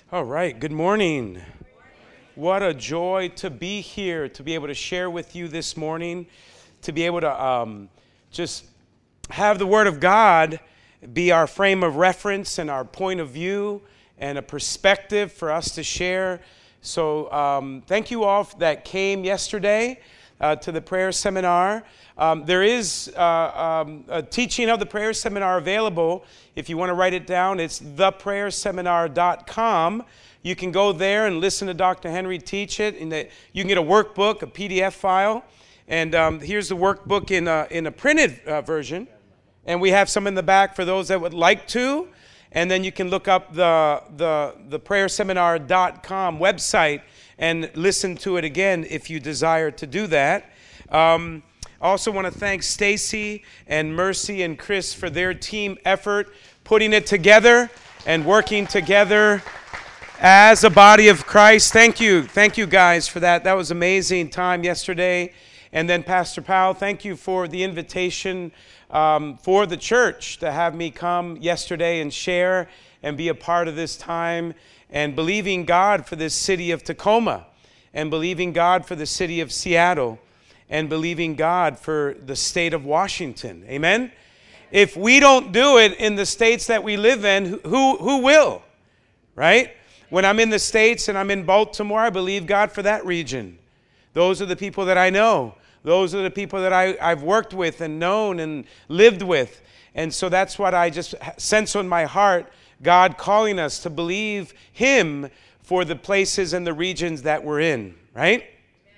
All right, good morning. What a joy to be here, to be able to share with you this morning, to be able to just have the Word of God be our frame of reference and our point of view and a perspective for us to share. So thank you all that came yesterday to the prayer seminar. There is a teaching of the prayer seminar available. If you want to write it down, it's theprayerseminar.com. You can go there and listen to Dr. Henry teach it. And you can get a workbook, a PDF file. And here's the workbook in a printed version. And we have some in the back for those that would like to. And then you can look up the prayerseminar.com website and listen to it again if you desire to do that. I also want to thank Stacy and Mercy and Chris for their team effort, putting it together and working together as a body of Christ. Thank you guys for that. That was an amazing time yesterday. And then Pastor Powell, thank you for the invitation for the church to have me come yesterday and share and be a part of this time, and believing God for this city of Tacoma, and believing God for the city of Seattle, and believing God for the state of Washington. Amen? If we don't do it in the states that we live in, who will? Right? When I'm in the States and I'm in Baltimore, I believe God for that region. Those are the people that I know. Those are the people that I've worked with and known and lived with. And so that's what I just sense on my heart, God calling us to believe Him for the places and the regions that we're in, right?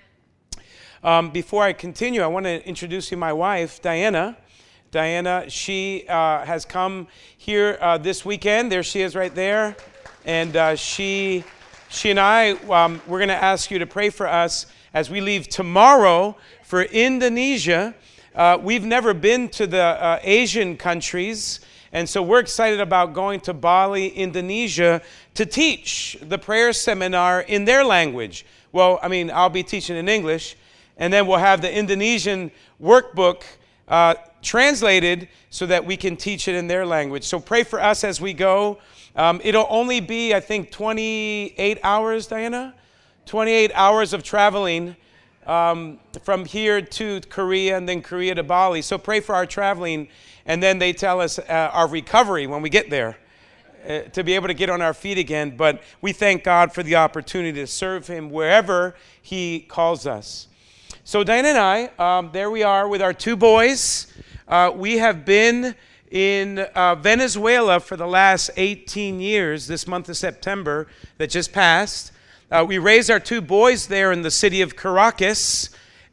Before I continue, I want to introduce you my wife, Diana. Diana, she has come here this weekend. There she is right there. And she and I, we're going to ask you to pray for us as we leave tomorrow for Indonesia. We've never been to the Asian countries, and so we're excited about going to Bali, Indonesia, to teach the prayer seminar in their language. Well, I mean, I'll be teaching in English, and then we'll have the Indonesian workbook translated so that we can teach it in their language. So pray for us as we go. It'll only be, I think, 28 hours, Diana? 28 hours of traveling from here to Korea and then Korea to Bali. So pray for our traveling, and then they tell us our recovery when we get there to be able to get on our feet again. But we thank God for the opportunity to serve Him wherever He calls us. So Diana and I, there we are with our two boys. We have been in Venezuela for the last 18 years, this month of September that just passed. We raised our two boys there in the city of Caracas.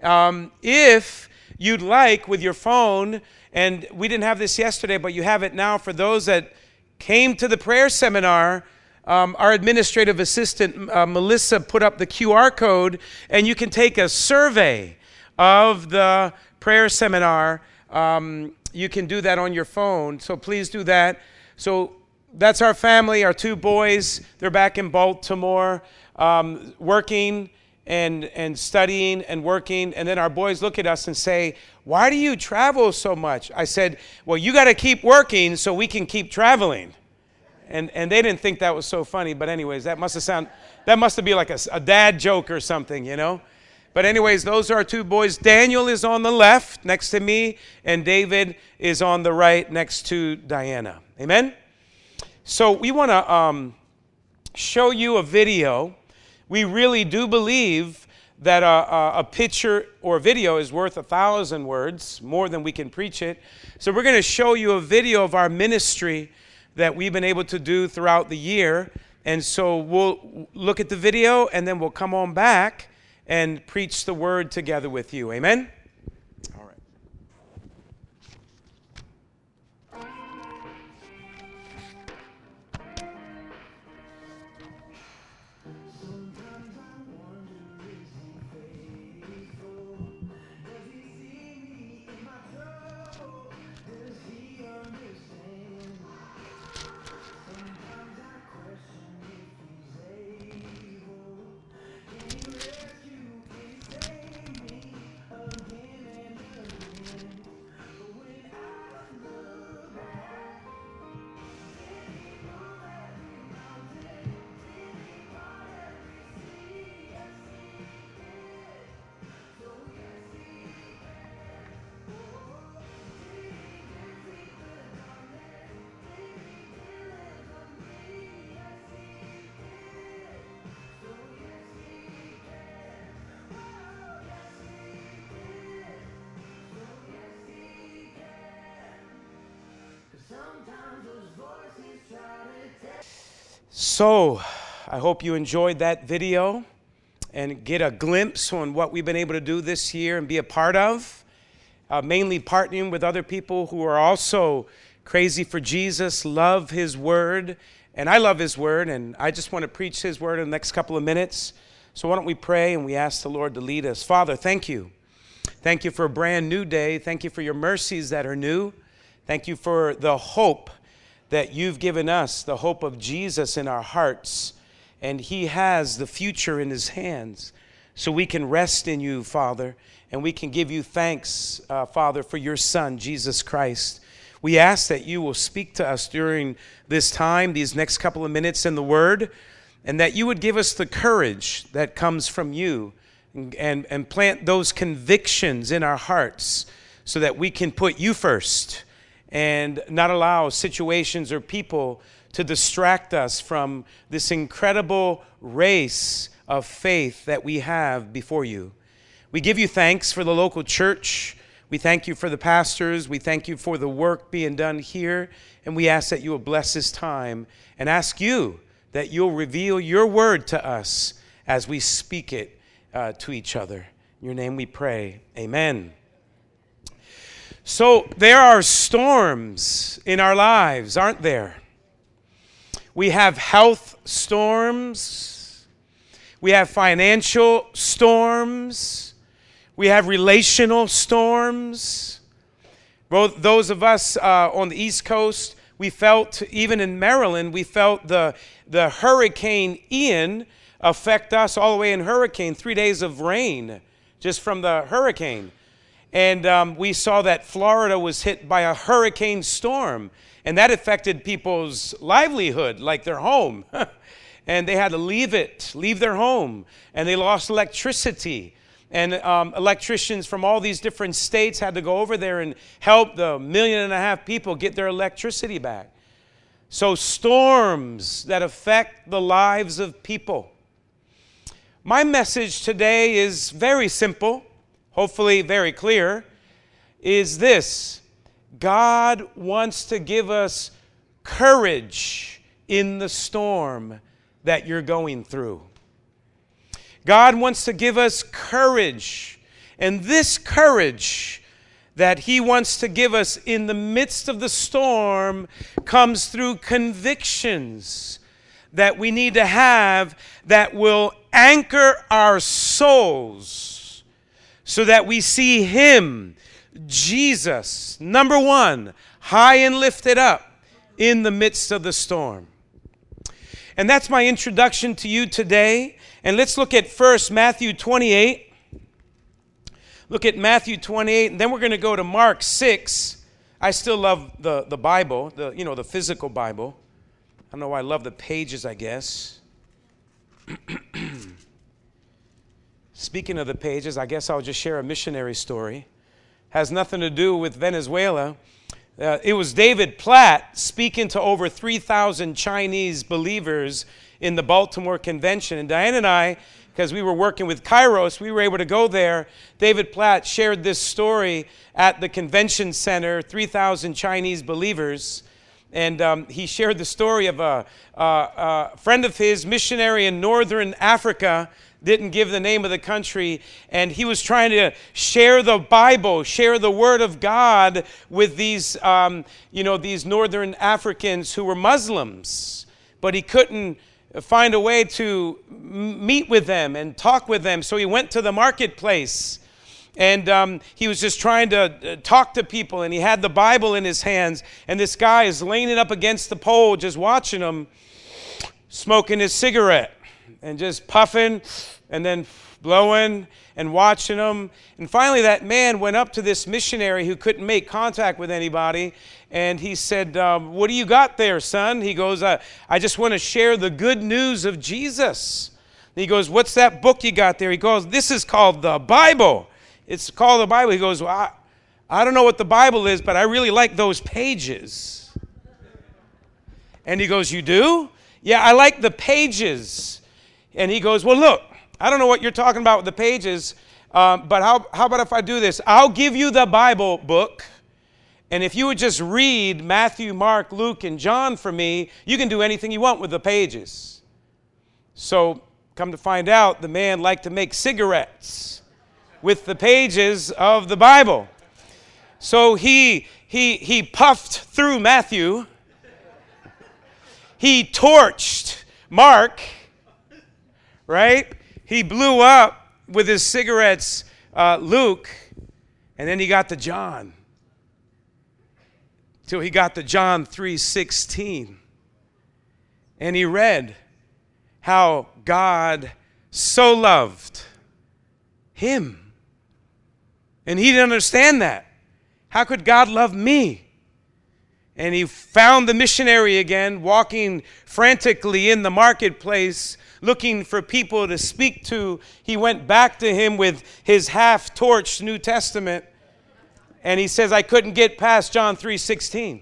If you'd like, with your phone, and we didn't have this yesterday, but you have it now for those that came to the prayer seminar, our administrative assistant, Melissa, put up the QR code, and you can take a survey of the prayer seminar. You can do that on your phone, so please do that. So that's our family, our two boys. They're back in Baltimore, working and studying and working. And then our boys look at us and say, "Why do you travel so much?" I said, "Well, you got to keep working so we can keep traveling." And they didn't think that was so funny. But anyways, that must have been like a dad joke or something, you know. But anyways, those are our two boys. Daniel is on the left next to me, and David is on the right next to Diana. Amen? So we want to show you a video. We really do believe that a picture or a video is worth 1,000 words, more than we can preach it. So we're going to show you a video of our ministry that we've been able to do throughout the year. And so we'll look at the video, and then we'll come on back and preach the word together with you. Amen? All right. So, I hope you enjoyed that video and get a glimpse on what we've been able to do this year and be a part of. Mainly partnering with other people who are also crazy for Jesus, love His Word. And I love His Word, and I just want to preach His Word in the next couple of minutes. So why don't we pray and we ask the Lord to lead us. Father, thank you. Thank you for a brand new day. Thank you for your mercies that are new. Thank you for the hope that you've given us, the hope of Jesus in our hearts. And He has the future in His hands. So we can rest in you, Father, and we can give you thanks, Father, for your Son, Jesus Christ. We ask that you will speak to us during this time, these next couple of minutes in the Word, and that you would give us the courage that comes from you and plant those convictions in our hearts so that we can put you first and not allow situations or people to distract us from this incredible race of faith that we have before you. We give you thanks for the local church. We thank you for the pastors. We thank you for the work being done here. And we ask that you will bless this time and ask you that you'll reveal your word to us as we speak it to each other. In your name we pray. Amen. So there are storms in our lives, aren't there? We have health storms. We have financial storms. We have relational storms. Both those of us on the East Coast, we felt, even in Maryland, we felt the Hurricane Ian affect us all the way in hurricane, 3 days of rain just from the hurricane. And we saw that Florida was hit by a hurricane storm, and that affected people's livelihood, like their home. And they had to leave their home, and they lost electricity. And electricians from all these different states had to go over there and help the 1.5 million people get their electricity back. So storms that affect the lives of people. My message today is very simple, hopefully very clear, is this: God wants to give us courage in the storm that you're going through. God wants to give us courage, and this courage that He wants to give us in the midst of the storm comes through convictions that we need to have that will anchor our souls so that we see Him, Jesus, number one, high and lifted up in the midst of the storm. And that's my introduction to you today. And let's look at first Matthew 28. Look at Matthew 28, and then we're going to go to Mark 6. I still love the Bible, the physical Bible. I don't know why I love the pages, I guess. Speaking of the pages, I guess I'll just share a missionary story. Has nothing to do with Venezuela. It was David Platt speaking to over 3,000 Chinese believers in the Baltimore Convention. And Diane and I, because we were working with Kairos, we were able to go there. David Platt shared this story at the convention center, 3,000 Chinese believers. And he shared the story of a friend of his, missionary in northern Africa, didn't give the name of the country, and he was trying to share the Bible, share the Word of God with these, these northern Africans who were Muslims. But he couldn't find a way to meet with them and talk with them, so he went to the marketplace. And he was just trying to talk to people, and he had the Bible in his hands, and this guy is leaning up against the pole, just watching him, smoking his cigarette, and just puffing, and then blowing, and watching him. And finally, that man went up to this missionary who couldn't make contact with anybody, and he said, what do you got there, son? He goes, I just want to share the good news of Jesus. And he goes, what's that book you got there? He goes, this is called the Bible. It's called the Bible. He goes, well, I don't know what the Bible is, but I really like those pages. And he goes, you do? Yeah, I like the pages. And he goes, well, look, I don't know what you're talking about with the pages, but how about if I do this? I'll give you the Bible book, And if you would just read Matthew, Mark, Luke, and John for me, you can do anything you want with the pages. So come to find out, the man liked to make cigarettes with the pages of the Bible. So he puffed through Matthew. He torched Mark, right? He blew up with his cigarettes Luke, and then he got to John. Till he got to John 3:16. And he read how God so loved him. And he didn't understand that. How could God love me? And he found the missionary again, walking frantically in the marketplace, looking for people to speak to. He went back to him with his half-torched New Testament. And he says, I couldn't get past John 3:16.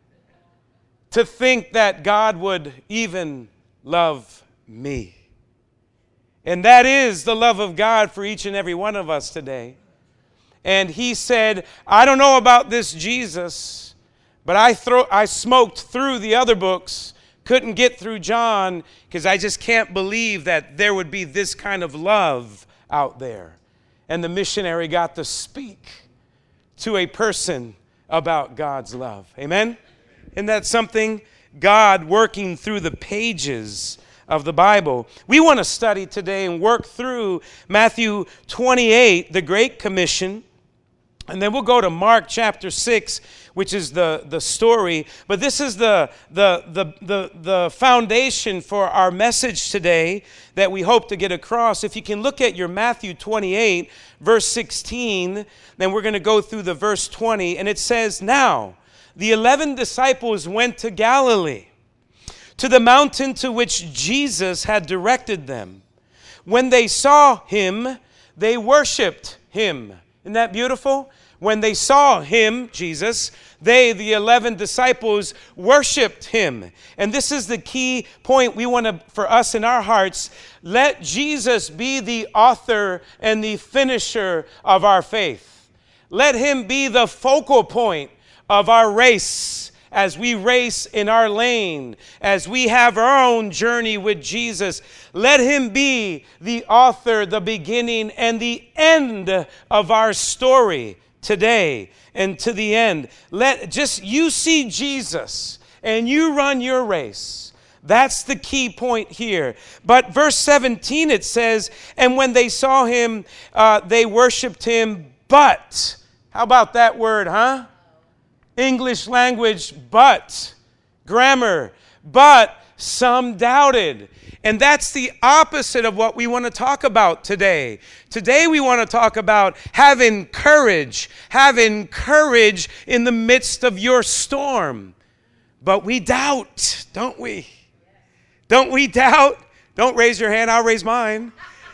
To think that God would even love me. And that is the love of God for each and every one of us today. And he said, I don't know about this Jesus, but I smoked through the other books, couldn't get through John, because I just can't believe that there would be this kind of love out there. And the missionary got to speak to a person about God's love. Amen? Isn't that something? God working through the pages of the Bible. We want to study today and work through Matthew 28, the Great Commission. And then we'll go to Mark chapter 6, which is the story. But this is the foundation for our message today that we hope to get across. If you can look at your Matthew 28, verse 16, then we're going to go through the verse 20. And it says, Now the 11 disciples went to Galilee, to the mountain to which Jesus had directed them. When they saw him, they worshiped him. Isn't that beautiful? When they saw him, Jesus, they, the 11 disciples, worshiped him. And this is the key point we want for us in our hearts. Let Jesus be the author and the finisher of our faith. Let him be the focal point of our race as we race in our lane, as we have our own journey with Jesus. Let him be the author, the beginning, and the end of our story today and to the end. You see Jesus and you run your race. That's the key point here. But verse 17, it says, and when they saw him, they worshiped him, but, how about that word, huh? English language, but, grammar, but some doubted. And that's the opposite of what we want to talk about today. Today we want to talk about having courage in the midst of your storm. But we doubt, don't we? Don't we doubt? Don't raise your hand, I'll raise mine.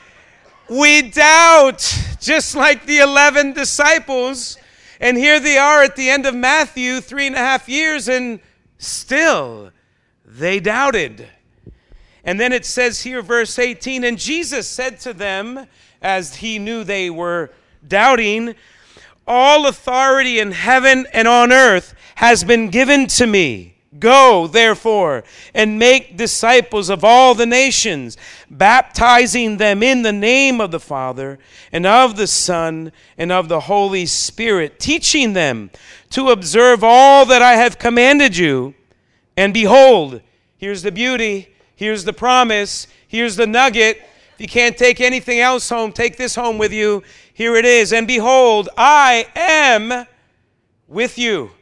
We doubt, just like the 11 disciples. And here they are at the end of Matthew, 3.5 years, and still they doubted. And then it says here, verse 18, and Jesus said to them, as he knew they were doubting, all authority in heaven and on earth has been given to me. Go, therefore, and make disciples of all the nations, baptizing them in the name of the Father and of the Son and of the Holy Spirit, teaching them to observe all that I have commanded you. And behold, here's the beauty, here's the promise, here's the nugget. If you can't take anything else home, take this home with you. Here it is. And behold, I am with you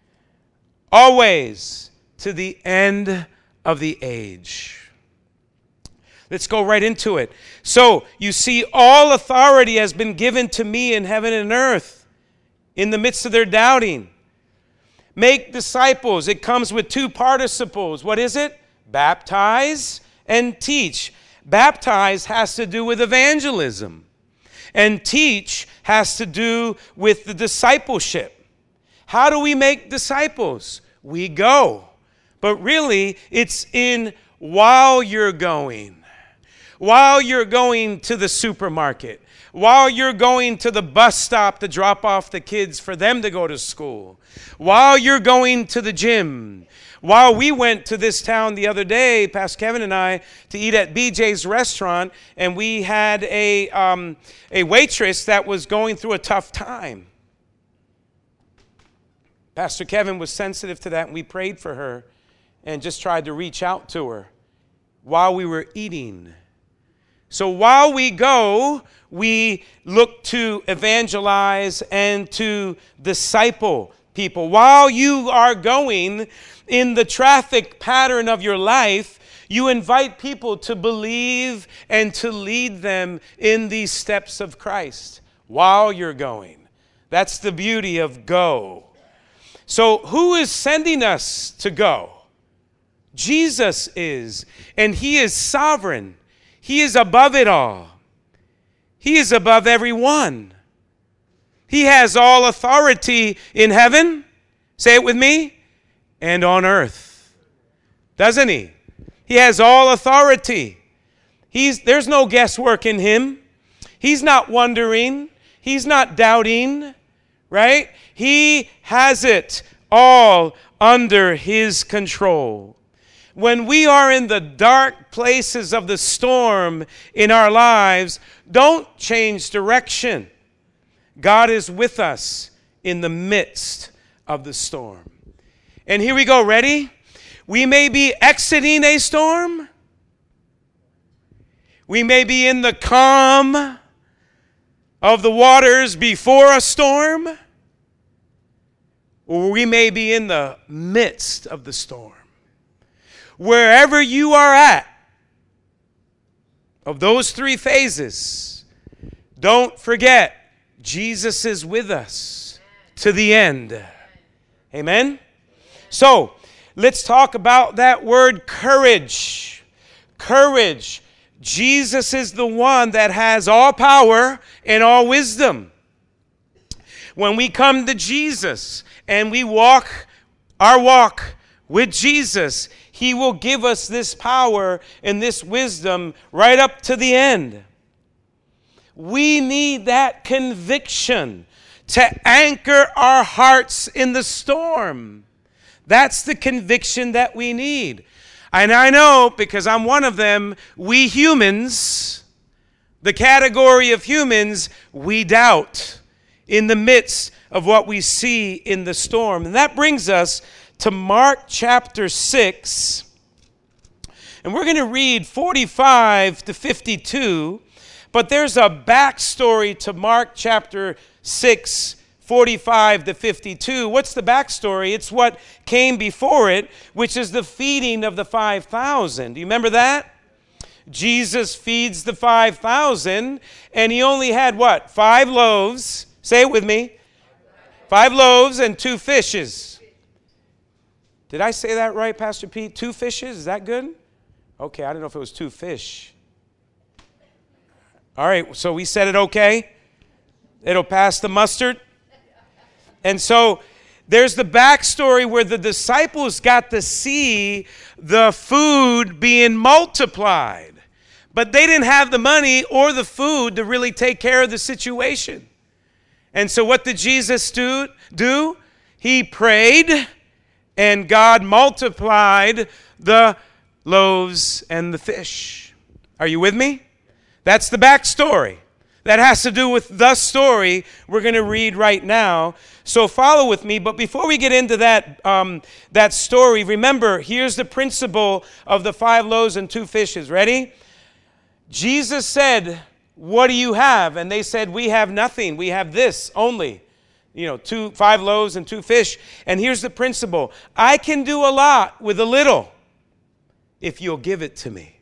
always to the end of the age. Let's go right into it. So you see, all authority has been given to me in heaven and earth in the midst of their doubting. Make disciples. It comes with two participles. What is it? Baptize and teach. Baptize has to do with evangelism. And teach has to do with the discipleship. How do we make disciples? We go. But really, it's in while you're going. While you're going to the supermarket. while you're going to the bus stop to drop off the kids for them to go to school, while you're going to the gym, while we went to this town the other day, Pastor Kevin and I, to eat at BJ's restaurant, and we had a waitress that was going through a tough time. Pastor Kevin was sensitive to that, and we prayed for her and just tried to reach out to her while we were eating. So while we go, we look to evangelize and to disciple people. While you are going in the traffic pattern of your life, you invite people to believe and to lead them in these steps of Christ while you're going. That's the beauty of go. So who is sending us to go? Jesus is, and he is sovereign. He is above it all. He is above everyone. He has all authority in heaven, say it with me, and on earth. Doesn't he? He has all authority. There's no guesswork in him. He's not wondering. He's not doubting, right? He has it all under his control. When we are in the dark places of the storm in our lives, don't change direction. God is with us in the midst of the storm. And here we go, ready? We may be exiting a storm. We may be in the calm of the waters before a storm. Or we may be in the midst of the storm. Wherever you are at, of those three phases, don't forget, Jesus is with us to the end. Amen? So, let's talk about that word courage. Courage. Jesus is the one that has all power and all wisdom. When we come to Jesus and we walk our walk with Jesus, he will give us this power and this wisdom right up to the end. We need that conviction to anchor our hearts in the storm. That's the conviction that we need. And I know, because I'm one of them, we humans, the category of humans, we doubt in the midst of what we see in the storm. And that brings us to Mark chapter 6. And we're going to read 45 to 52. But there's a backstory to Mark chapter 6, 45 to 52. What's the backstory? It's what came before it, which is the feeding of the 5,000. Do you remember that? Jesus feeds the 5,000, and he only had what? 5 loaves. Say it with me. 5 loaves and 2 fishes. Did I say that right, Pastor Pete? 2 fishes? Is that good? Okay, I don't know if it was 2 fish. All right, so we said it okay. It'll pass the mustard. And so there's the backstory where the disciples got to see the food being multiplied. But they didn't have the money or the food to really take care of the situation. And so what did Jesus do? He prayed, and God multiplied the loaves and the fish. Are you with me? That's the backstory. That has to do with the story we're going to read right now. So follow with me. But before we get into that story, remember, here's the principle of the 5 loaves and 2 fishes. Ready? Jesus said, "What do you have?" And they said, "We have nothing. We have this only. 5 loaves and 2 fish. And here's the principle. I can do a lot with a little if you'll give it to me.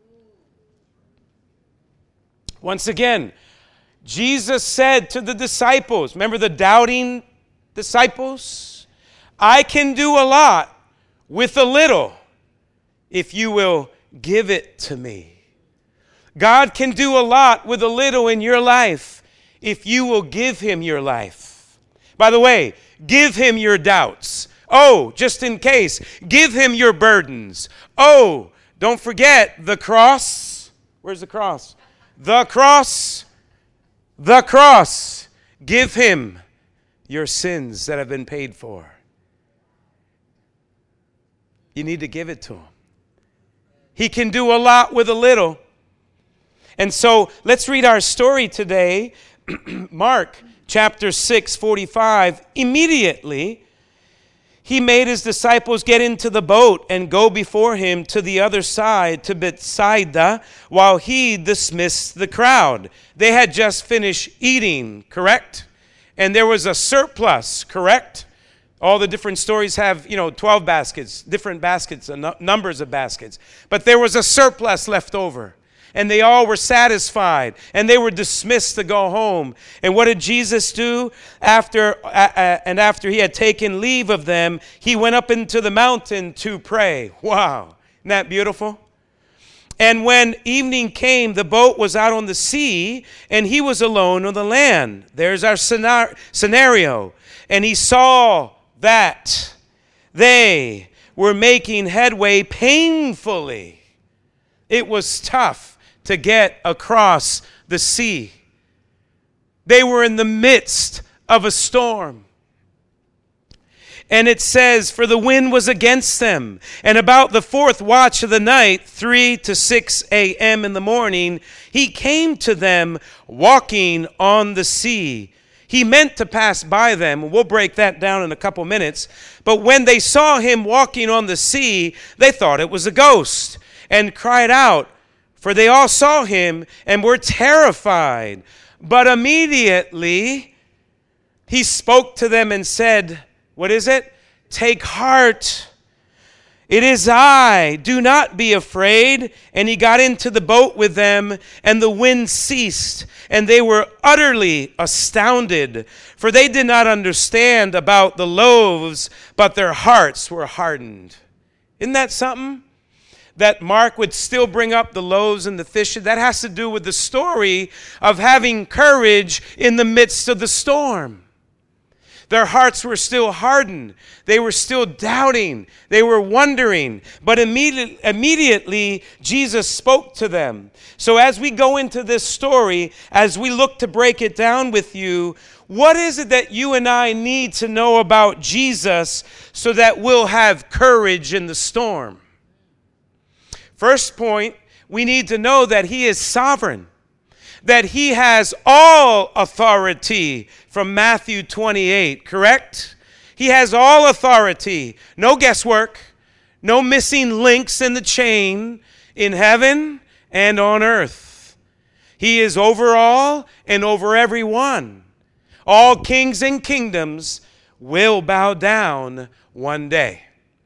Once again, Jesus said to the disciples, remember the doubting disciples? I can do a lot with a little if you will give it to me. God can do a lot with a little in your life if you will give him your life. By the way, give him your doubts. Oh, just in case, give him your burdens. Oh, don't forget the cross. Where's the cross? The cross. the cross. Give him your sins that have been paid for. You need to give it to him. He can do a lot with a little. And so let's read our story today. Mark chapter 6:45. Immediately he made his disciples get into the boat and go before him to the other side, to Bethsaida, while he dismissed the crowd. They had just finished eating, correct? And there was a surplus, correct? All the different stories have, 12 baskets, different baskets, numbers of baskets. But there was a surplus left over. And they all were satisfied. And they were dismissed to go home. And what did Jesus do? After he had taken leave of them, he went up into the mountain to pray. Wow. Isn't that beautiful? And when evening came, the boat was out on the sea, and he was alone on the land. There's our scenario. And he saw that they were making headway painfully. It was tough to get across the sea. They were in the midst of a storm. And it says, for the wind was against them. And about the fourth watch of the night, 3 to 6 a.m. in the morning, he came to them walking on the sea. He meant to pass by them. We'll break that down in a couple minutes. But when they saw him walking on the sea, they thought it was a ghost and cried out, for they all saw him and were terrified. But immediately he spoke to them and said, what is it? Take heart. It is I. Do not be afraid. And he got into the boat with them, and the wind ceased, and they were utterly astounded, for they did not understand about the loaves, but their hearts were hardened. Isn't that something? That Mark would still bring up the loaves and the fish. That has to do with the story of having courage in the midst of the storm. Their hearts were still hardened. They were still doubting. They were wondering. But immediately, Jesus spoke to them. So as we go into this story, as we look to break it down with you, what is it that you and I need to know about Jesus so that we'll have courage in the storm? First point, we need to know that he is sovereign, that he has all authority from Matthew 28, correct? He has all authority, no guesswork, no missing links in the chain in heaven and on earth. He is over all and over everyone. All kings and kingdoms will bow down one day.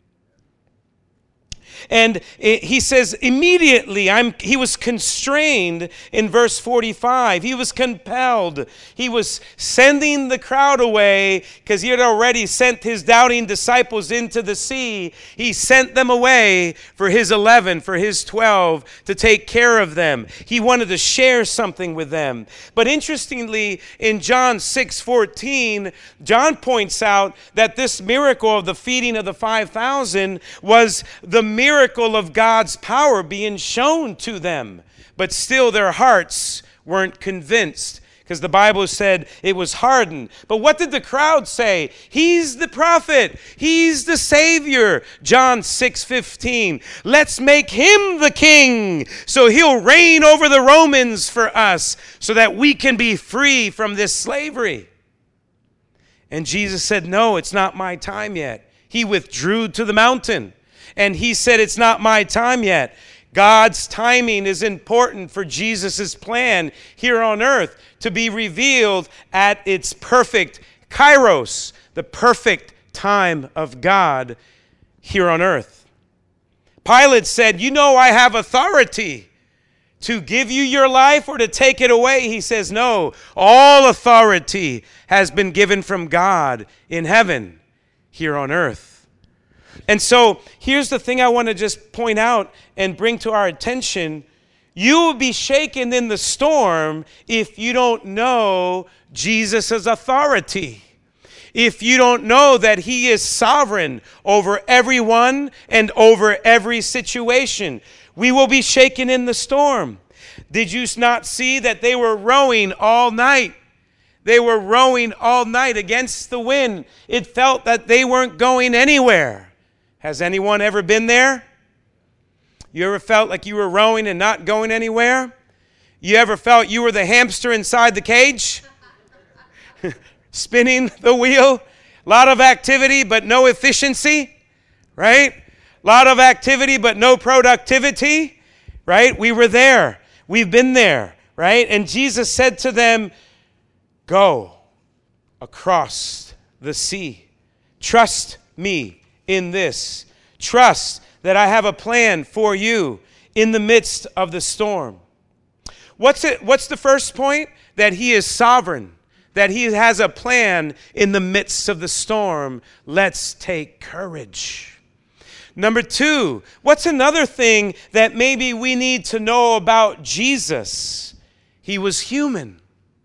And he says immediately, he was constrained in verse 45. He was compelled. He was sending the crowd away because he had already sent his doubting disciples into the sea. He sent them away for his 11, for his 12, to take care of them. He wanted to share something with them. But interestingly, in John 6:14, John points out that this miracle of the feeding of the 5,000 was the miracle of God's power being shown to them. But still their hearts weren't convinced because the Bible said it was hardened. But what did the crowd say? He's the prophet. He's the Savior. John 6:15. Let's make him the king so he'll reign over the Romans for us so that we can be free from this slavery. And Jesus said, no, it's not my time yet. He withdrew to the mountain. And he said, it's not my time yet. God's timing is important for Jesus' plan here on earth to be revealed at its perfect kairos, the perfect time of God here on earth. Pilate said, I have authority to give you your life or to take it away. He says, no, all authority has been given from God in heaven here on earth. And so here's the thing I want to just point out and bring to our attention. You will be shaken in the storm if you don't know Jesus' authority. If you don't know that he is sovereign over everyone and over every situation. We will be shaken in the storm. Did you not see that they were rowing all night? They were rowing all night against the wind. It felt that they weren't going anywhere. Has anyone ever been there? You ever felt like you were rowing and not going anywhere? You ever felt you were the hamster inside the cage? Spinning the wheel? A lot of activity, but no efficiency, right? A lot of activity, but no productivity, right? We were there. We've been there, right? And Jesus said to them, go across the sea. Trust me in this. Trust that I have a plan for you in the midst of the storm. What's the first point? That he is sovereign. That he has a plan in the midst of the storm. Let's take courage. Number 2, what's another thing that maybe we need to know about Jesus? He was human.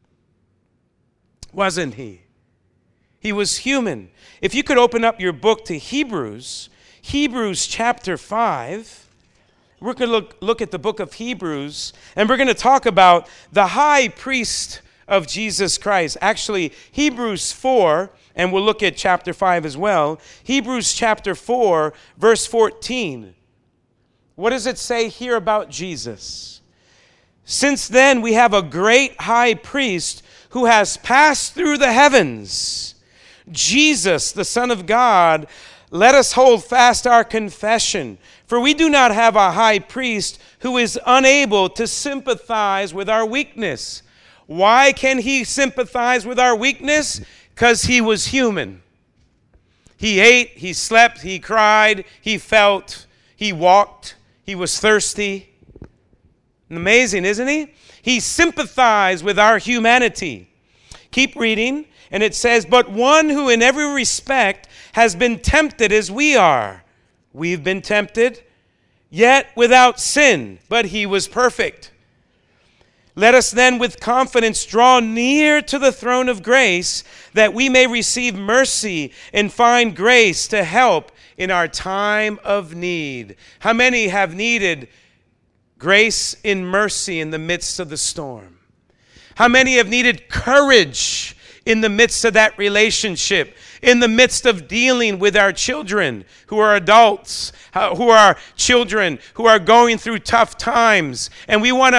Wasn't he? He was human. If you could open up your book to Hebrews chapter 5. We're going to look at the book of Hebrews, and we're going to talk about the high priest of Jesus Christ. Actually, Hebrews 4, and we'll look at chapter 5 as well. Hebrews chapter 4, verse 14. What does it say here about Jesus? Since then we have a great high priest who has passed through the heavens, Jesus, the Son of God. Let us hold fast our confession, for we do not have a high priest who is unable to sympathize with our weakness. Why can he sympathize with our weakness? Because he was human. He ate, he slept, he cried, he felt, he walked, he was thirsty. Amazing, isn't he? He sympathized with our humanity. Keep reading, and it says, but one who in every respect has been tempted as we are. We've been tempted, yet without sin, but he was perfect. Let us then with confidence draw near to the throne of grace, that we may receive mercy and find grace to help in our time of need. How many have needed grace and mercy in the midst of the storm? How many have needed courage in the midst of that relationship, in the midst of dealing with our children who are adults, who are children who are going through tough times, and we want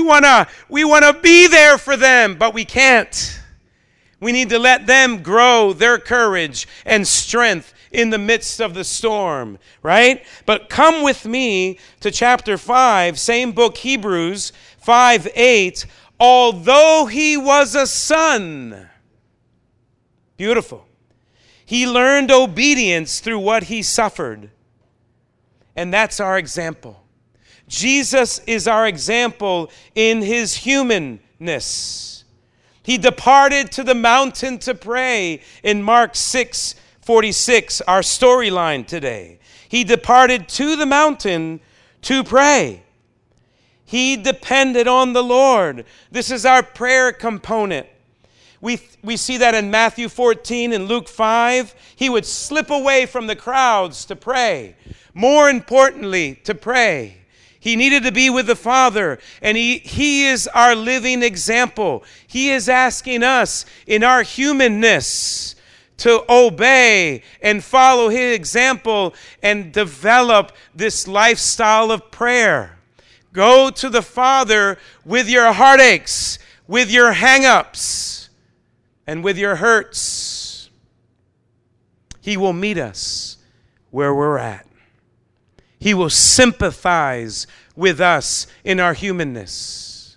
to be there for them, but we can't. We need to let them grow their courage and strength in the midst of the storm, right? But come with me to chapter 5, same book, Hebrews 5:8. Although he was a son, beautiful, he learned obedience through what he suffered. And that's our example. Jesus is our example in his humanness. He departed to the mountain to pray in Mark 6:46, our storyline today. He departed to the mountain to pray. He depended on the Lord. This is our prayer component. We see that in Matthew 14 and Luke 5. He would slip away from the crowds to pray. More importantly, to pray. He needed to be with the Father, and he is our living example. He is asking us in our humanness to obey and follow his example and develop this lifestyle of prayer. Go to the Father with your heartaches, with your hang-ups, and with your hurts. He will meet us where we're at. He will sympathize with us in our humanness.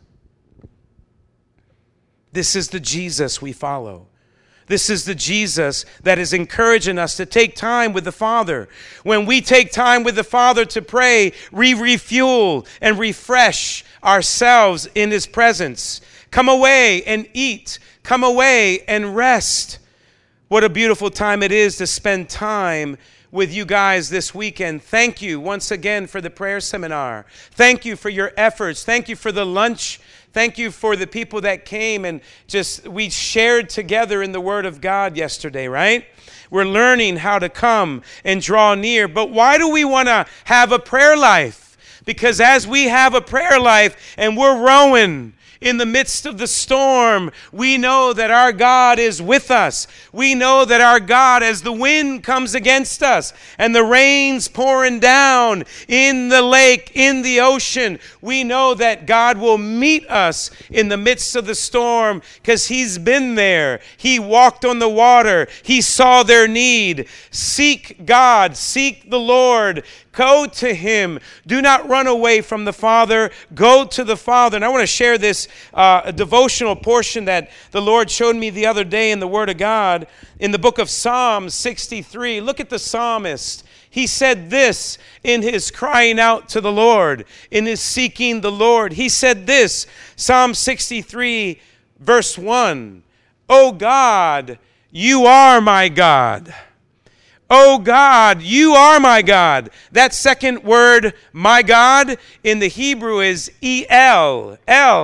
This is the Jesus we follow. This is the Jesus that is encouraging us to take time with the Father. When we take time with the Father to pray, we refuel and refresh ourselves in his presence. Come away and eat. Come away and rest. What a beautiful time it is to spend time with you guys this weekend. Thank you once again for the prayer seminar. Thank you for your efforts. Thank you for the lunch. Thank you for the people that came and we shared together in the Word of God yesterday, right? We're learning how to come and draw near. But why do we want to have a prayer life? Because as we have a prayer life and we're rowing in the midst of the storm, we know that our God is with us. We know that our God, as the wind comes against us and the rain's pouring down in the lake, in the ocean, we know that God will meet us in the midst of the storm because He's been there. He walked on the water. He saw their need. Seek God. Seek the Lord. Go to Him. Do not run away from the Father. Go to the Father. And I want to share this devotional portion that the Lord showed me the other day in the Word of God in the book of Psalm 63. Look at the psalmist. He said this in his crying out to the Lord, in his seeking the Lord. He said this, Psalm 63, verse 1. "O God, you are my God. Oh God, you are my God." That second word, my God, in the Hebrew is El,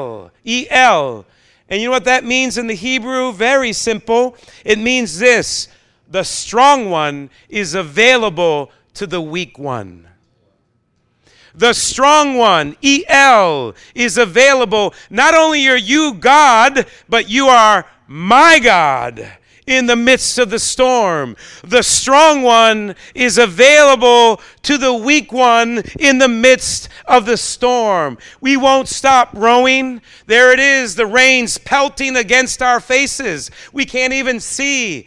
El. And you know what that means in the Hebrew? Very simple. It means this: the strong one is available to the weak one. The strong one, El, is available. Not only are you God, but you are my God. In the midst of the storm, the strong one is available to the weak one in the midst of the storm. We won't stop rowing. There it is, the rain's pelting against our faces. We can't even see.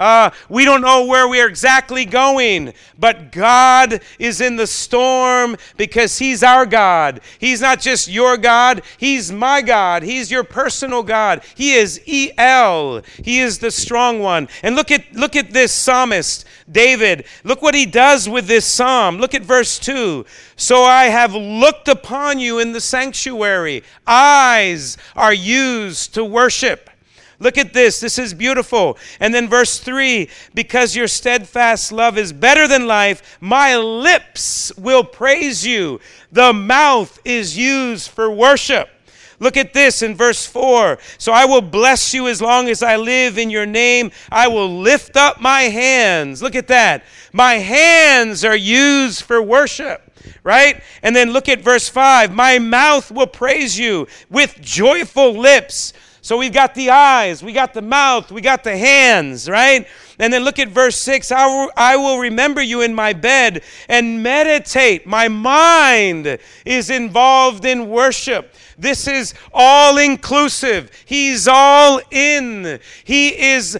We don't know where we're exactly going, but God is in the storm because He's our God. He's not just your God, He's my God. He's your personal God. He is El. He is the strong one. And look at this psalmist, David. Look what he does with this psalm. Look at verse 2. "So I have looked upon you in the sanctuary." Eyes are used to worship. Look at this. This is beautiful. And then verse 3, "Because your steadfast love is better than life, my lips will praise you." The mouth is used for worship. Look at this in verse 4. "So I will bless you as long as I live. In your name I will lift up my hands." Look at that. My hands are used for worship. Right? And then look at verse 5. "My mouth will praise you with joyful lips." So we've got the eyes, we got the mouth, we got the hands, right? And then look at verse 6. I will remember you in my bed and meditate. My mind is involved in worship. This is all inclusive. He's all in. He is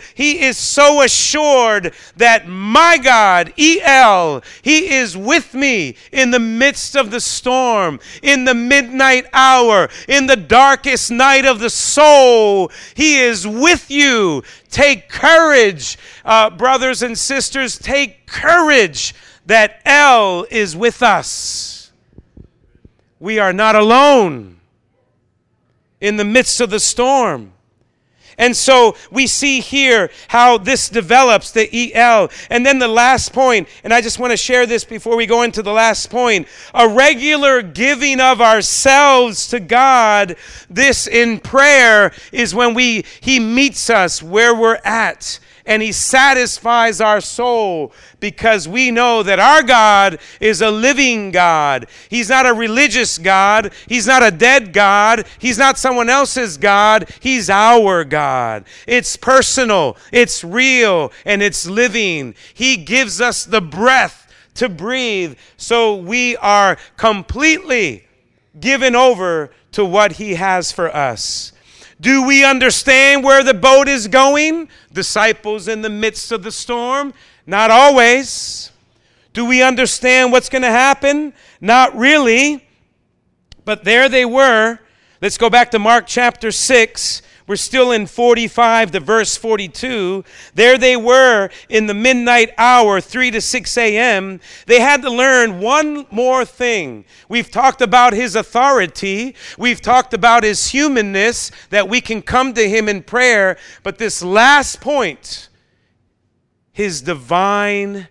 so assured that my God, El, He is with me in the midst of the storm, in the midnight hour, in the darkest night of the soul. He is with you. Take courage, brothers and sisters. Take courage that El is with us. We are not alone in the midst of the storm. And so we see here how this develops, the El. And then the last point, and I just want to share this before we go into the last point, a regular giving of ourselves to God. This in prayer is when He meets us where we're at. And He satisfies our soul because we know that our God is a living God. He's not a religious God. He's not a dead God. He's not someone else's God. He's our God. It's personal, it's real, and it's living. He gives us the breath to breathe, so we are completely given over to what He has for us. Do we understand where the boat is going? Disciples in the midst of the storm? Not always. Do we understand what's going to happen? Not really. But there they were. Let's go back to Mark chapter 6. We're still in 45 to verse 42. There they were in the midnight hour, 3 to 6 a.m. They had to learn one more thing. We've talked about His authority. We've talked about His humanness, that we can come to Him in prayer. But this last point, His divine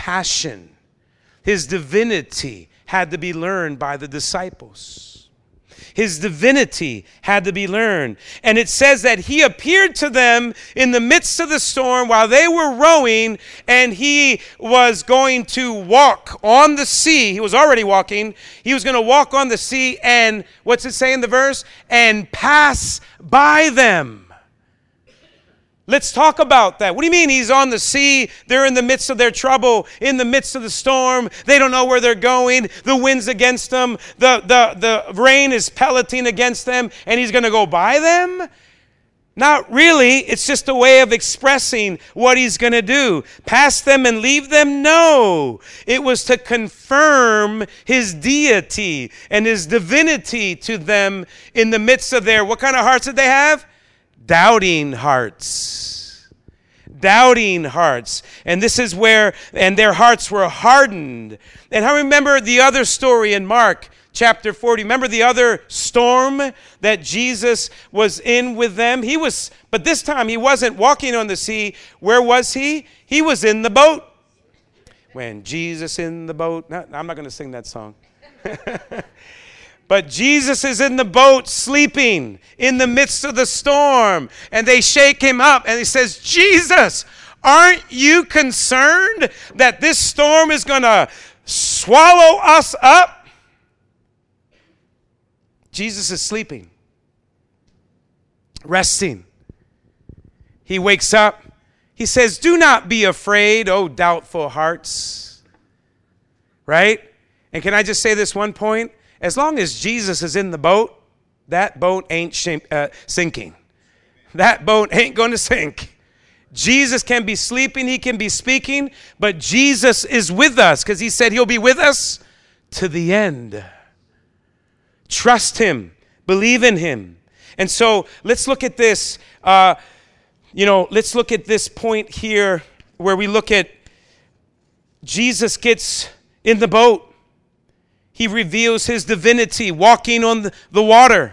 compassion, His divinity had to be learned by the disciples. His divinity had to be learned. And it says that he appeared to them in the midst of the storm while they were rowing, and he was going to walk on the sea. He was already walking. He was going to walk on the sea and, what's it say in the verse? And pass by them. Let's talk about that. What do you mean he's on the sea? They're in the midst of their trouble, in the midst of the storm. They don't know where they're going. The wind's against them. The rain is pelleting against them, and he's going to go by them? Not really. It's just a way of expressing what he's going to do. Pass them and leave them? No. It was to confirm his deity and his divinity to them in the midst of their, what kind of hearts did they have? Doubting hearts. Doubting hearts. And this is where, and their hearts were hardened. And I remember the other story in Mark chapter 40. Remember the other storm that Jesus was in with them? But this time he wasn't walking on the sea. Where was he? He was in the boat. When Jesus in the boat. No, I'm not going to sing that song. But Jesus is in the boat sleeping in the midst of the storm. And they shake him up and he says, Jesus, aren't you concerned that this storm is going to swallow us up? Jesus is sleeping, resting. He wakes up. He says, do not be afraid, O doubtful hearts. Right? And can I just say this one point? As long as Jesus is in the boat, that boat ain't sinking. That boat ain't going to sink. Jesus can be sleeping, he can be speaking, but Jesus is with us because he said he'll be with us to the end. Trust him. Believe in him. And so let's look at this. Let's look at this point here where we look at Jesus gets in the boat. He reveals his divinity walking on the water.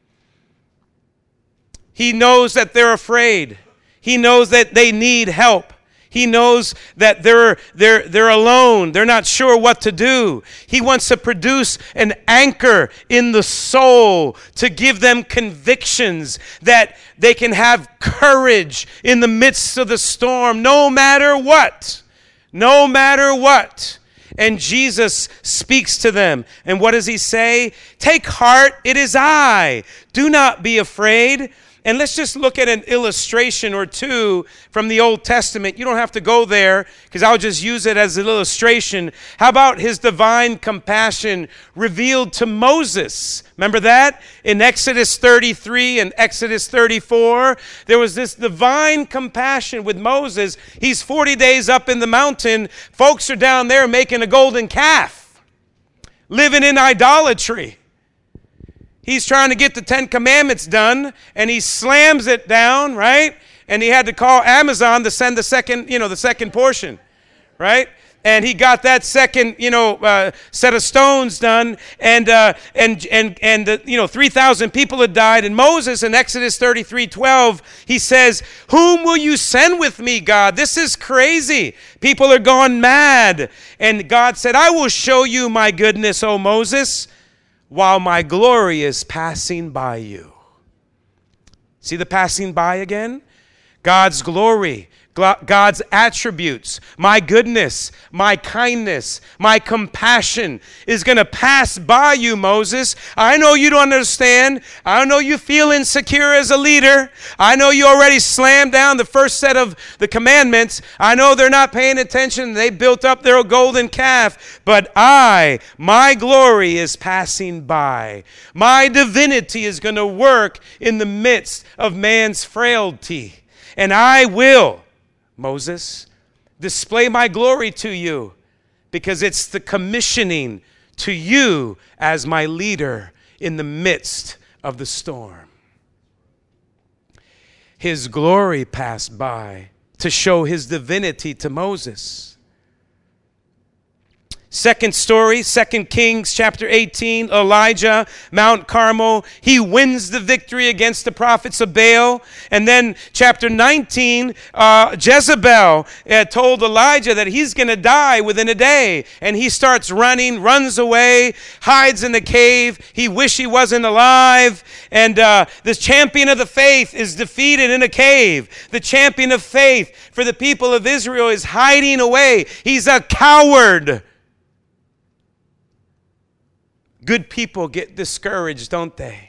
He knows that they're afraid. He knows that they need help. He knows that they're alone. They're not sure what to do. He wants to produce an anchor in the soul to give them convictions that they can have courage in the midst of the storm, no matter what. No matter what. And Jesus speaks to them. And what does he say? Take heart, it is I. Do not be afraid. And let's just look at an illustration or two from the Old Testament. You don't have to go there because I'll just use it as an illustration. How about his divine compassion revealed to Moses? Remember that? In Exodus 33 and Exodus 34, there was this divine compassion with Moses. He's 40 days up in the mountain. Folks are down there making a golden calf, living in idolatry. He's trying to get the 10 Commandments done, and he slams it down, right? And he had to call Amazon to send the second portion, right? And he got that second, set of stones done, and 3,000 people had died. And Moses in Exodus 33:12, he says, "Whom will you send with me, God? This is crazy. People are gone mad." And God said, "I will show you my goodness, O Moses, while my glory is passing by you." See the passing by again? God's glory, God's attributes, my goodness, my kindness, my compassion is going to pass by you, Moses. I know you don't understand. I know you feel insecure as a leader. I know you already slammed down the first set of the commandments. I know they're not paying attention. They built up their golden calf. But my glory is passing by. My divinity is going to work in the midst of man's frailty. And I will, Moses, display my glory to you because it's the commissioning to you as my leader in the midst of the storm. His glory passed by to show his divinity to Moses. Second story, 2 Kings chapter 18, Elijah, Mount Carmel. He wins the victory against the prophets of Baal. And then chapter 19, Jezebel told Elijah that he's going to die within a day. And he starts running, runs away, hides in the cave. He wishes he wasn't alive. And this champion of the faith is defeated in a cave. The champion of faith for the people of Israel is hiding away. He's a coward. Good people get discouraged, don't they?